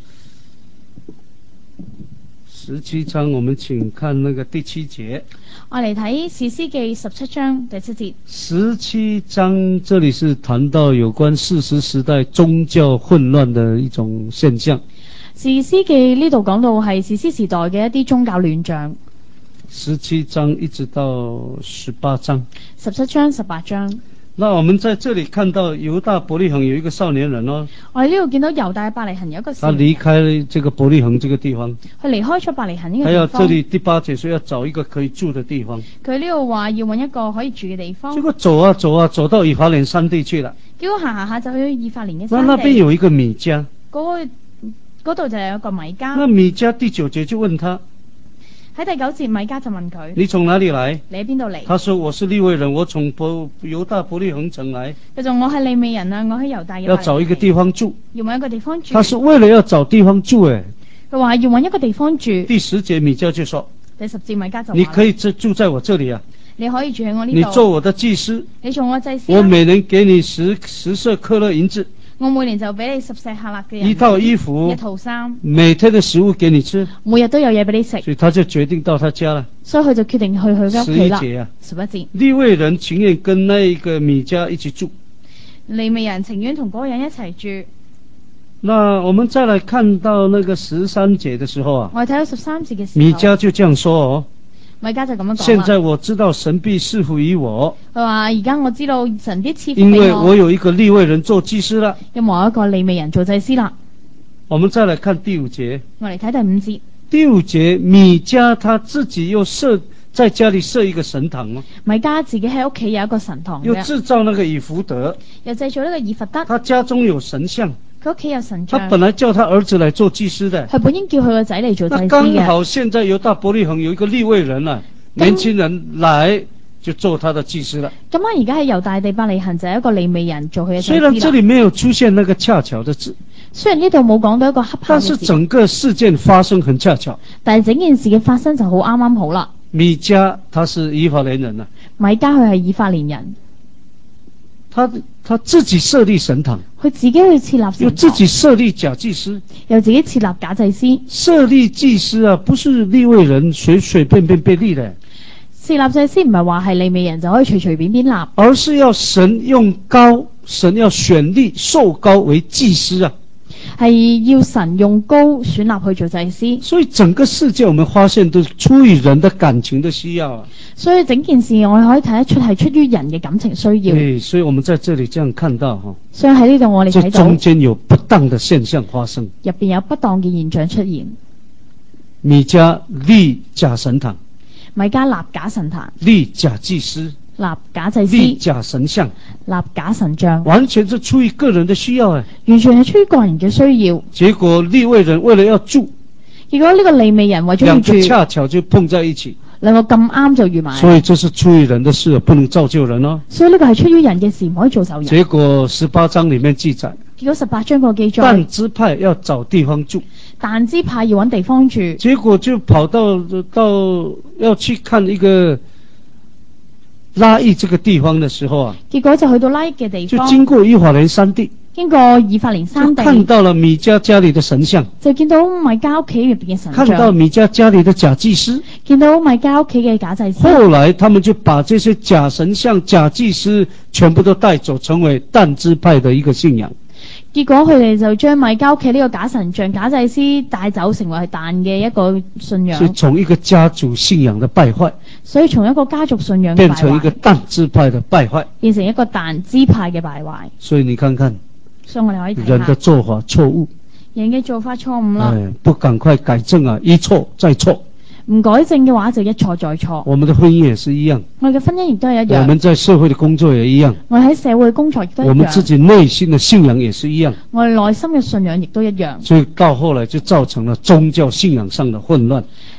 十七章，我們請看那個第七節。 我嚟睇士師記十七章第七節。 十七章這裏是談到有關士師時代宗教混亂的一種現象。 士師記呢度講到係士師時代嘅一啲宗教亂象。 十七章一直到十八章。 十七章十八章。 那我們在這裏看到猶大伯利恆有一個少年人哦。 我喺呢度見到猶大伯利恆有一個少年人。他離開了這個伯利恆這個地方。 佢離開咗伯利恆呢個地方。 還有這裏第八節說要找一個可以住的地方。 佢呢度話要揾一個可以住嘅地方。 結果走啊走啊走到以法蓮山地去了。 結果行行下就去以法蓮嘅山地。 那那邊有一個米迦。 嗰嗰度就有一個米迦。 那米迦第九節就問他。 喺第九節，米迦就問佢： 你從哪裏來？ 你喺邊度嚟？ 他說：我是利未人，我從伯猶大伯利恆城來。 佢就我係利未人啊，我喺猶大嘅。 要找一個地方住。 要揾一個地方住。 他是為了要找地方住誒。 佢話要揾一個地方住。 第十節米迦就說： 第十節米迦就話： 你可以住在我這裏啊。 你可以住喺我呢度。 你做我的祭司。 你做我祭司。 我每年給你十十舍客勒銀子。 我每年就俾你十舍客勒嘅一套衣服， 一套衫， 每天的食物給你吃， 每日都有嘢俾你食， 所以他就決定到他家了。 所以佢就決定去佢嘅屋企啦。 十一節啊， 十一節， 利未人情願跟那一個米迦一起住， 利未人情願同嗰個人一齊住。 那我們再來看到那個十三節的時候啊， 我睇到十三節嘅時候， 米迦就這樣說哦。 米迦就咁樣講。 現在我知道神必賜福於我。 佢話而家我知道神必賜福俾我。 因為我有一個利未人做祭司啦。 因為我有一個利未人做祭司啦。 我們再來看第五節。 我嚟睇第五節。 第五節，米迦他自己又設在家裏設一個神堂咯。 米迦自己喺屋企有一個神堂。 又製造那個以弗得。 又製造呢個以弗得。 他家中有神像。 佢屋企有神像。 他本來叫他兒子來做祭司的。 佢本應叫佢個仔嚟做祭司嘅。 那剛好現在猶大伯利恆有一個利未人啊。年輕人來就做他的祭司了。 咁啊，而家喺猶大地伯利恆就係一個利未人做佢嘅祭司。 雖然這裏沒有出現那個恰巧的字， 雖然呢度冇講到一個恰巧嘅字， 但是整個事件發生很恰巧。 但係整件事嘅發生就好啱啱好啦。 米迦他是以法蓮人啊。 米迦佢係以法蓮人。 他他自己設立神堂， 佢自己去設立神堂， 又自己設立假祭司， 又自己設立假祭司。 設立祭司啊，不是利未人隨隨便便被立的。 設立祭司唔係話係利未人就可以隨隨便便立， 而是要神用膏，神要選立受膏為祭司啊。 係要神用膏選立去做祭司。 所以整個世界我們發現都出於人的感情的需要啊。 所以整件事我哋可以睇得出係出於人嘅感情需要。 對，所以我們在這裏這樣看到哈。 所以喺呢度我哋睇到， 這中間有不當的現象發生。 入邊有不當嘅現象出現。 米迦立假神堂。 米迦立假神壇， 立假祭司， 立假祭司， 立假神像， 立假神像， 完全是出於個人的需要啊！ 完全係出於個人嘅需要。 結果利未人為了要住， 結果呢個利未人為咗要住， 兩個恰巧就碰在一起， 兩個咁啱就遇埋。 所以這是出於人的事，不能造就人咯。 所以呢個係出於人嘅事，唔可以造就人。 結果十八章裏面記載， 結果十八章個記載， 但支派要找地方住。 但支派要揾地方住， 結果就跑到到要去看一個拉億這個地方的時候啊， 結果就去到拉億嘅地方， 就經過以法蓮山地， 經過以法蓮山地， 就看到了米迦家裏的神像， 就見到米迦屋企入邊嘅神像， 看到米迦家裏的假祭司， 見到米迦屋企嘅假祭司。 後來他們就把這些假神像、假祭司全部都帶走，成為但支派的一個信仰。 結果佢哋就將米迦屋企呢個假神像、假祭司帶走，成為係但嘅一個信仰。 所以從一個家族信仰的敗壞， 所以從一個家族信仰嘅敗壞變成一個但支派的敗壞， 變成一個但支派嘅敗壞。 所以你看看， 所以我哋可以睇下人的做法錯誤， 人嘅做法錯誤啦。 哎，不趕快改正啊，一錯再錯。 唔改正嘅話就一錯再錯。 我們的婚姻也是一樣， 我哋嘅婚姻亦都係一樣。 我們在社會的工作也一樣， 我哋喺社會嘅工作亦都一樣。 我們自己內心的信仰也是一樣， 我哋內心嘅信仰亦都一樣。 所以到後來就造成了宗教信仰上的混亂。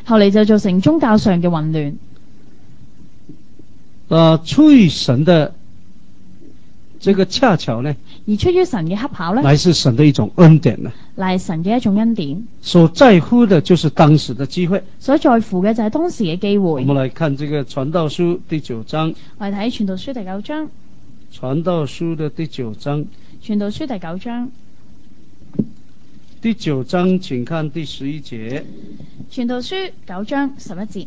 後嚟就造成宗教上嘅混亂。 呃，出於神的這個恰巧呢， 而出於神嘅恰巧呢， 乃是神的一種恩典呢。 乃係神嘅一種恩典。 所在乎的就是當時的機會。 所在乎嘅就係當時嘅機會。 我們來看這個傳道書第九章。 我哋睇傳道書第九章。 傳道書的第九章。 傳道書第九章。 第九章，請看第十一節。 傳道書九章十一節。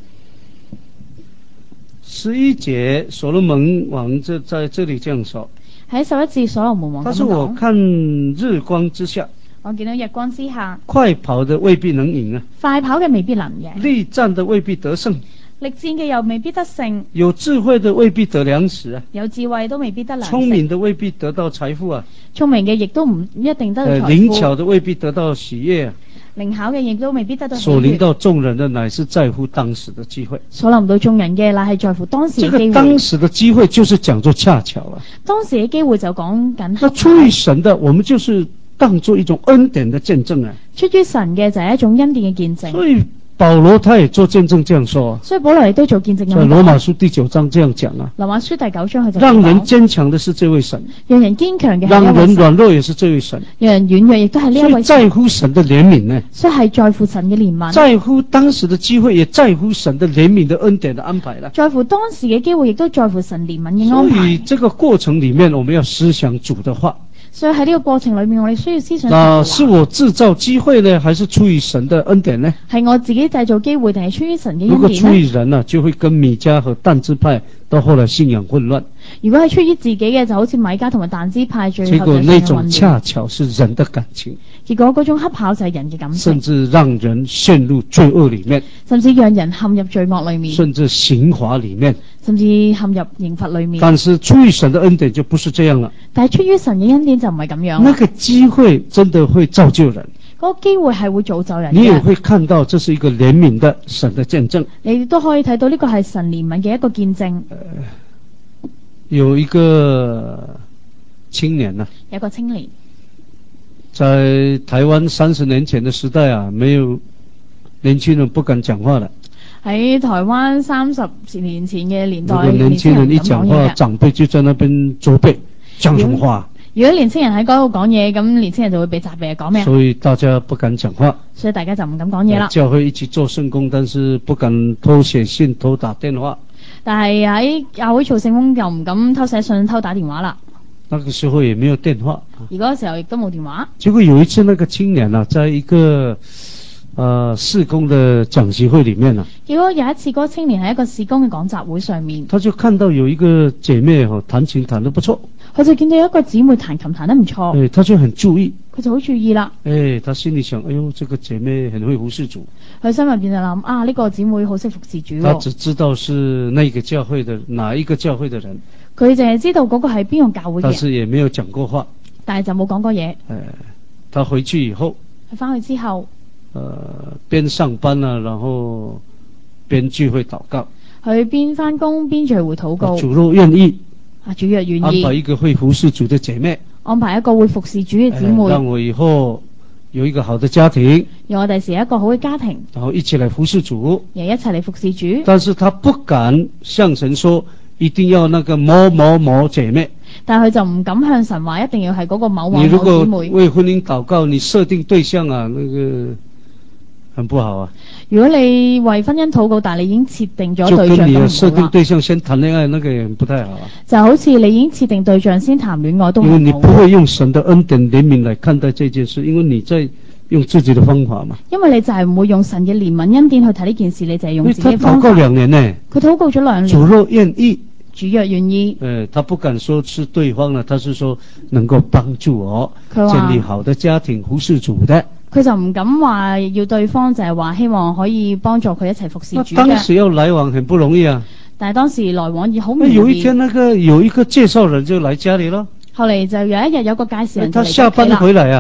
十一節，所羅門王就在這裏這樣說。 喺十一節，所羅門王咁講。 他說：我看日光之下， 我見到日光之下， 快跑的未必能贏啊， 快跑嘅未必能贏， 力戰的未必得勝， 力戰嘅又未必得勝， 有智慧的未必得糧食啊， 有智慧都未必得糧食， 聰明的未必得到財富啊， 聰明嘅亦都唔一定得到財富， 靈巧的未必得到喜悅啊， 靈巧嘅亦都未必得到喜悅。 所臨到眾人的乃是在乎當時的機會， 所臨到眾人嘅乃係在乎當時嘅機會。 這個當時的機會就是講做恰巧啊， 當時嘅機會就講緊。 那出於神的，我們就是當做一種恩典的見證啊。 出於神嘅就係一種恩典嘅見證。 所以保羅他也做見證這樣說， 所以保羅亦都做見證咁樣講。 在羅馬書第九章這樣講啊， 羅馬書第九章佢就讓人堅強的是這位神， 讓人堅強嘅係讓一位神， 人軟弱也是這位神， 讓人軟弱亦都係呢一位神。 所以在乎神的憐憫呢， 所以係在乎神嘅憐憫， 在乎當時的機會，也在乎神的憐憫的恩典的安排了。 在乎當時嘅機會，亦都在乎神憐憫嘅安排。 所以這個過程裏面，我們要思想主的話。 所以喺呢個過程裏面，我哋需要思想。 那是我製造機會呢，還是出於神的恩典呢？ 係我自己製造機會，定係出於神嘅恩典呢？ 如果出於人呢、啊，就會跟米迦和但支派到後來信仰混亂。 如果係出於自己嘅，就好似米迦同埋但支派最後嘅信仰混亂。 結果那種恰巧是人的感情。 結果嗰種恰巧就係人嘅感情， 甚至讓人陷入罪惡裏面， 甚至讓人陷入罪惡裏面， 甚至刑罰裏面， 甚至陷入刑罰裏面。 但是出於神的恩典就不是這樣了。 但係出於神嘅恩典就唔係咁樣。 那個機會真的會造就人， 嗰個機會係會造就人嘅。 你也會看到這是一個憐憫的神的見證。 你亦都可以睇到呢個係神憐憫嘅一個見證。 呃、有一個青年啊， 有一個青年。 在台灣三十年前的時代啊，沒有年輕人不敢講話的。喺台灣三十年前嘅年代， 如果年輕人一講話，長輩就在那邊責備，講什麼話？ 如果年輕人喺嗰度講嘢，咁年輕人就會被責備講咩？ 所以大家不敢講話。 所以大家就唔敢講嘢啦。 教會一起做聖工，但是不敢偷寫信、偷打電話。 但係喺教會做聖工又唔敢偷寫信、偷打電話啦。 那個時候也沒有電話， 而嗰個時候亦都冇電話。 結果有一次，那個青年啊，在一個呃事工的講習會裏面啊，結果有一次，嗰個青年喺一個事工嘅講習會上面，他就看到有一個姐妹哦，彈琴彈得不錯，佢就見到有一個姊妹彈琴彈得唔錯，誒，他就很注意，佢就好注意啦，誒，他心裏想，哎呦，這個姐妹很會服侍主，佢心入邊就諗啊，呢個姊妹好識服侍主，他只知道是那個教會的哪一個教會的人。佢淨係知道嗰個係邊個教會嘅，但是也沒有講過話，但係就冇講過嘢。誒，他回去以後，佢翻去之後，呃，邊上班啊，然後邊聚會禱告。佢邊翻工邊聚會禱告。主若願意，啊，主若願意，安排一個會服侍主的姐妹，安排一個會服侍主嘅姊妹，讓我以後有一個好的家庭，讓我第時有一個好嘅家庭，然後一起來服侍主，又一齊嚟服侍主。但是他不敢向神說。一定要那個某某某姐妹，但係佢就唔敢向神話一定要係嗰個某某某姊妹。你如果為婚姻禱告，你設定對象啊，那個很不好啊。如果你為婚姻禱告，但係你已經設定咗對象，就跟你設定對象先談戀愛，那個也不太好啊。就好似你已經設定對象先談戀愛都唔好。因為你不會用神的恩典憐憫來看待這件事，因為你在用自己的方法嘛。因為你就係唔會用神嘅憐憫恩典去睇呢件事，你就係用自己嘅方法。佢禱告兩年呢，佢禱告咗兩年。主若願意，主若願意。誒，他不敢說是對方啦，他是說能夠幫助我建立好的家庭，服侍主的。佢就唔敢話要對方，就係話希望可以幫助佢一齊服侍主嘅。當時要來往很不容易啊。但係當時來往亦好唔容易。有一天，那個有一個介紹人就來家裏咯。後嚟就有一日有個介紹人就嚟家裏啦。他下班回來啊。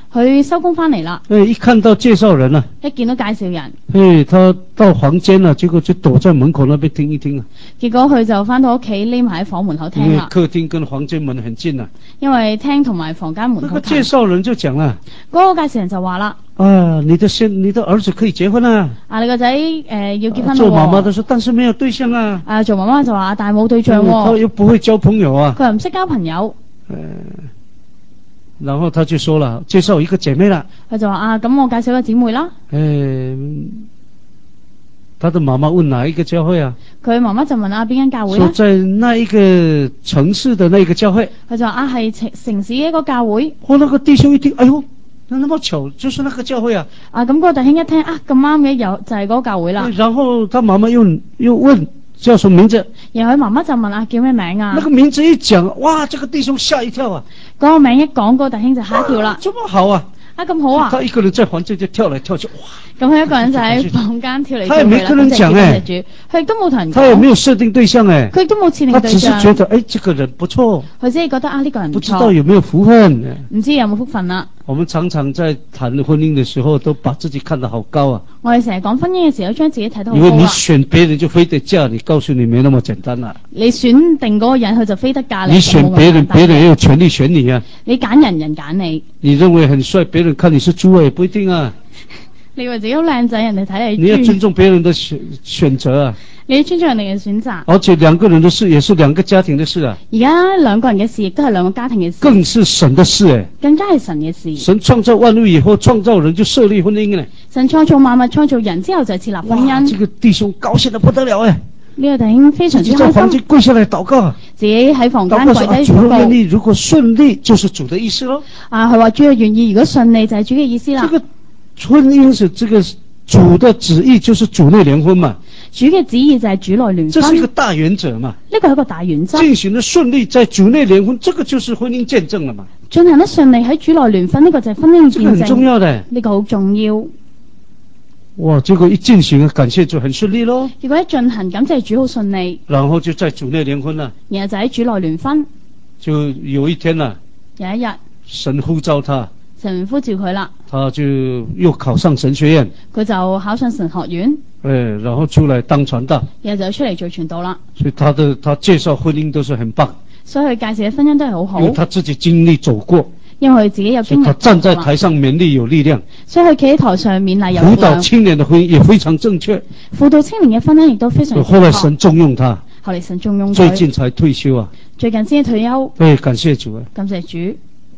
佢收工翻嚟啦， 哎，一看到介紹人啊， 一見到介紹人， 哎，他到房間了，結果就躲在門口那邊聽一聽啊。 結果佢就翻到屋企匿埋喺房門口因聽啦。 為客廳跟房間門很近啊。 因為廳同埋房間門口那個介紹人就講啦， 嗰個介紹人就話啦， 啊，你的先，你的兒子可以結婚啊。 啊，你個仔誒要結婚啦喎。 做媽媽的說，但是沒有對象啊。 啊，做媽媽就話，但係冇對象喎。 他又不會交朋友啊。 佢又唔識交朋友。 呃然後他就說了，介紹一個姐妹啦。 佢就話啊，咁我介紹個姊妹啦。 誒，他的媽媽問哪一個教會啊？ 佢媽媽就問啊，邊間教會咧？ 說在那一個城市的那個教會。 佢就話啊，係城城市嘅一個教會。 我那個弟兄一聽，哎呦，那那麼巧，就是那個教會啊。 啊，咁嗰個弟兄一聽啊，咁啱嘅，有就係嗰個教會啦。 然後他媽媽又又問叫什麼名字？ 然後佢媽媽就問啊，叫咩名啊？ 那個名字一講，哇，這個弟兄嚇一跳啊！ 嗰個名一講，嗰個弟兄就嚇一跳啦。 這麼好啊！ 啊，咁好啊！ 他一個人在房間就跳來跳去，哇！ 咁佢一個人就喺房間跳嚟跳去啦。 他也沒跟人講誒， 佢亦都冇同人講。 他也沒有設定對象誒， 佢亦都冇設定對象。 他只是覺得，誒，這個人不錯。 佢只係覺得啊，呢個人唔錯。 不知道有沒有福分？ 唔知有冇福分啦。 我們常常在談婚姻的時候，都把自己看得好高啊。 我哋成日講婚姻嘅時候，將自己睇得好高啊。 因為你選別人就非得嫁，你告訴你沒那麼簡單啦。 你選定嗰個人，佢就非得嫁你。 你選別人，別人也有權利選你啊。 你揀人，人揀你。 你認為很帥，別人看你是豬啊，也不一定啊。 你以為自己好靚仔，人哋睇你。 你要尊重別人的選選擇啊。 你要尊重人哋嘅選擇。 而且兩個人的事也是兩個家庭的事啊。 而家兩個人嘅事亦都係兩個家庭嘅事。 更是神的事誒。 更加係神嘅事。 神創造萬物以後，創造人就設立婚姻咧。 神創造萬物，創造人之後就設立婚姻。 哇！這個弟兄高興得不得了誒。 呢個弟兄非常之開心。自己在房間跪下來禱告。 自己喺房間跪低禱告。 主若願意，如果順利，就是主的意思咯。 啊，佢話主若願意，如果順利就係主嘅意思啦。 這個婚姻是這個主的旨意，就是主內聯婚嘛。 主嘅旨意就係主內聯婚。 這是一個大原則嘛。 呢個係一個大原則。進行得順利，在主內聯婚，這個就是婚姻見證了嘛。 進行得順利喺主內聯婚，呢個就係婚姻見證。這個很重要的。呢個好重要。 哇！結果一進行，感謝主很順利咯。 結果一進行，感謝主好順利。 然後就在主內聯婚啦。 然後就喺主內聯婚。 就有一天啦。 有一日。 神呼召他。 神呼召佢啦。 他就又考上神學院。 佢就考上神學院。 誒，然後出來當傳道。 然後就出嚟做傳道啦。 所以他的他介紹婚姻都是很棒。 所以佢介紹嘅婚姻都係好好。 因為他自己經歷走過。 因為佢自己有經歷。 他站在台上勉勵有力量。 所以佢企喺台上勉勵有力量。輔導青年的婚姻也非常正確。 輔導青年嘅婚姻亦都非常正確。 後來神重用他。 後來神重用佢。 最近才退休啊。 最近先退休。 對，感謝主啊。 感謝主。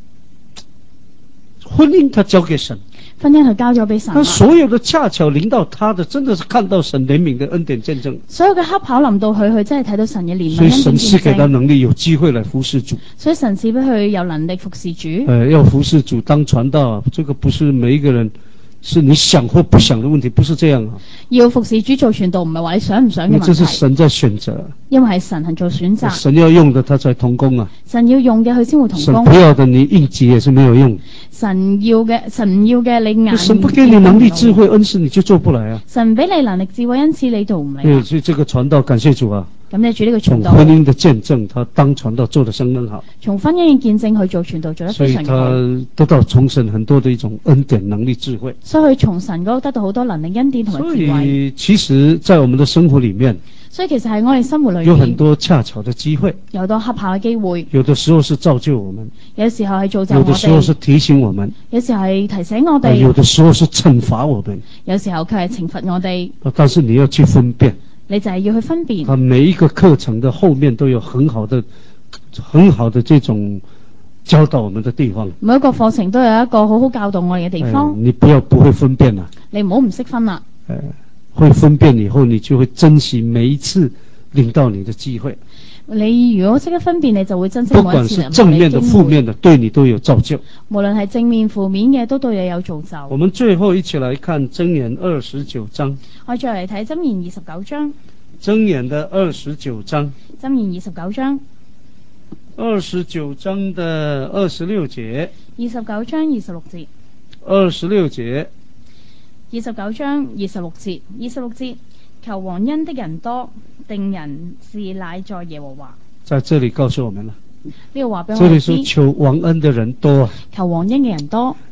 婚姻他交給神。 婚姻佢交咗俾神。 但所有的恰巧臨到他的，真的是看到神憐憫的恩典見證。 所有嘅恰巧臨到佢，佢真係睇到神嘅憐憫恩典見證。 所以神賜給他能力，有機會來服侍主。 所以神賜俾佢有能力服侍主。誒、 呃，要服侍主當傳道，這個不是每一個人，是你想或不想的問題，不是這樣啊。 要服侍主做傳道，唔係話你想唔想嘅問題。 這是神在選擇。 因為係神係做選擇。 神要用的，他才同工啊。 神要用嘅，佢先會同工。 神不要的，你應急也是沒有用。 神要嘅，神要嘅，你硬。 神不給你能力、智慧、恩賜，你就做不來啊。 神俾你能力、智慧、恩賜，你做唔嚟。 對，所以這個傳道，感謝主啊。 感謝主呢個傳道。 從婚姻的見證，他當傳道做得相當好。 從婚姻嘅見證去做傳道，做得非常好。 所以他得到從神很多的一種恩典、能力、智慧。 所以佢從神嗰度得到好多能力、恩典同埋智慧。 所以其實，在我們的生活裏面。 所以其實喺我哋生活裏面有很多恰巧的機會， 有多恰巧嘅機會。有的時候是造就我們， 有時候係造就我哋。 有的時候是提醒我們， 有時候係提醒我哋。 有的時候是懲罰我們， 有時候佢係懲罰我哋。 但是你要去分辨， 你就係要去分辨。 他每一個課程的後面都有很好的、很好的這種教導我們的地方。 每一個課程都有一個好好教導我哋嘅地方。 你不要不會分辨啦， 你唔好唔識分啦。 會分辨以後，你就會珍惜每一次領到你的機會。 你如果識得分辨，你就會珍惜每一次。 不管是正面的、負面的，對你都有造就。 無論係正面、負面嘅，都對你有造就。 我們最後一起來看箴言二十九章。 我再嚟睇箴言二十九章。 箴言的二十九章。 箴言二十九章。 二十九章的二十六節。 二十九章二十六節。 二十六節。 二十九章二十六節，二十六節，求王恩的人多，定人事乃在耶和華。 在這裏告訴我們了， 呢個話俾我這裏知。 說求王恩的人多， 求王恩嘅人多，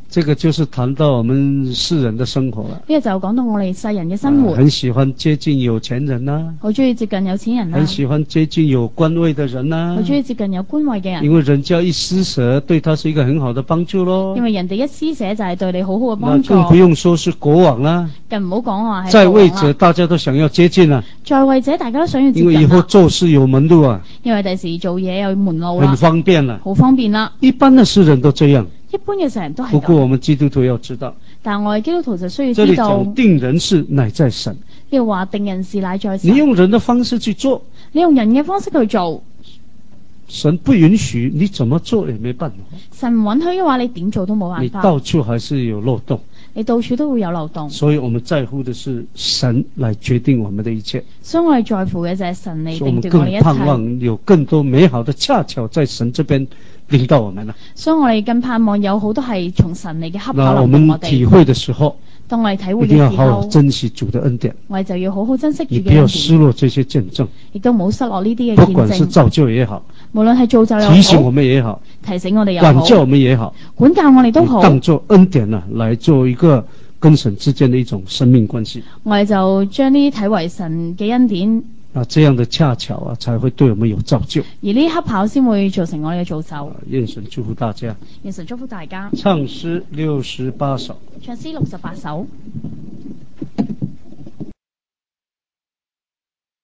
這個就是談到我們世人的生活了。 呢個就講到我哋世人嘅生活。 啊、很喜歡接近有錢人啦、啊， 好中意接近有錢人啦、啊。 很喜歡接近有官位的人啦、啊， 好中意接近有官位嘅人。 因為人家一施捨，對他是一個很好的幫助咯。 因為人哋一施捨就係對你好好嘅幫助。 那更不用說是國王啦， 更唔好講話係在位者大家都想要接近啊， 在位者大家都想要接近、啊、 因為以後做事有門路啊， 因為第時做嘢有門路啦， 很方便啦， 好方便啦。 一般的世人都這樣。 一般嘅世人都係咁。 不過我們基督徒要知道， 但我哋基督徒就需要這裏知道， 講定人事乃在神。 呢個話定人事乃在神。 你用人的方式去做， 你用人嘅方式去做， 神不允許，你怎麼做也沒辦法。 神唔允許嘅話，你點做都冇辦法。 你到處還是有漏洞。 你到處都會有漏洞。 所以我們在乎的是神來決定我們的一切。 所以我哋在乎嘅就係神嚟定奪我哋一切。 所以我們更盼望有更多美好的恰巧在神這邊領到我們啦。 所以我哋更盼望有好多係從神嚟嘅恰巧臨到我我哋。 們體會的時候， 當我哋體會嘅時候， 一定要好好珍惜主的恩典。 我哋就要好好珍惜主嘅恩典。 你不要失落這些見證， 亦都冇失落呢啲嘅見證。 不管是造就也好， 無論係造就又好， 提醒我們也好， 提醒我哋又好， 管教我們也好， 管教我哋都好， 當作恩典啊，來做一個跟神之間的一種生命關係。 我哋就將呢啲睇為神嘅恩典。 啊，這樣的恰巧啊，才會對我們有造就。 而呢恰巧先會造成我哋嘅造就。 願神祝福大家。 願神祝福大家。 唱詩六十八首。 唱詩六十八首。